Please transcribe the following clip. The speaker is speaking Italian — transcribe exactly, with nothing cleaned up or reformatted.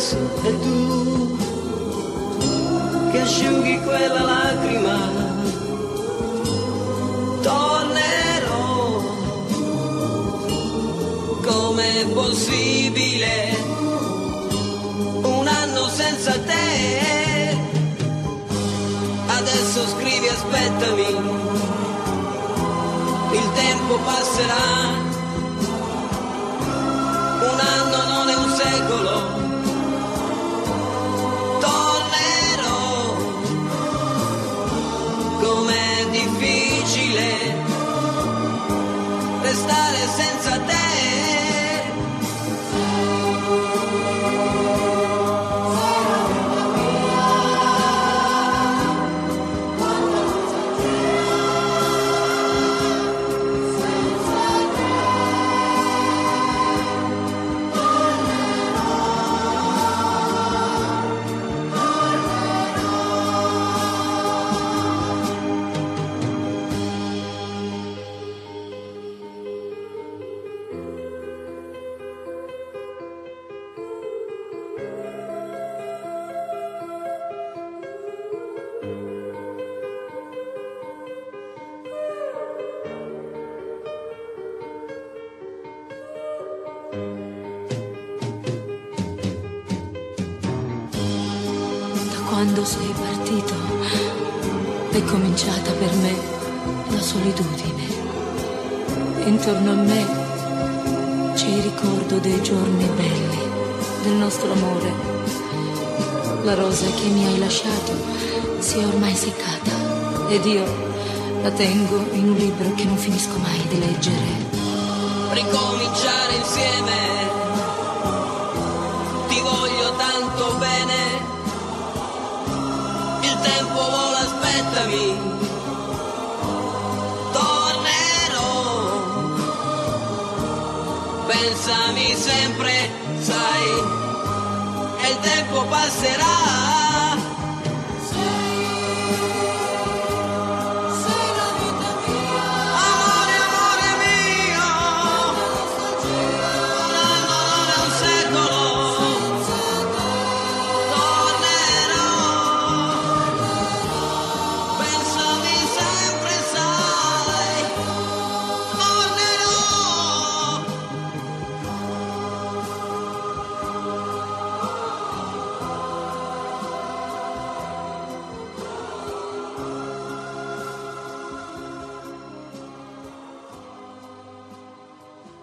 adesso è tu che asciughi quella lacrima. Tornerò, com'è possibile un anno senza te? Adesso scrivi aspettami, il tempo passerà. Un anno non è un secolo, tornerò, com'è difficile restare senza te. Quando sei partito è cominciata per me la solitudine. Intorno a me c'è il ricordo dei giorni belli, del nostro amore. La rosa che mi hai lasciato si è ormai seccata ed io la tengo in un libro che non finisco mai di leggere. Ricominciare insieme, ti voglio tanto bene. Il tempo vola, aspettami, tornerò, pensami sempre, sai, e il tempo passerà.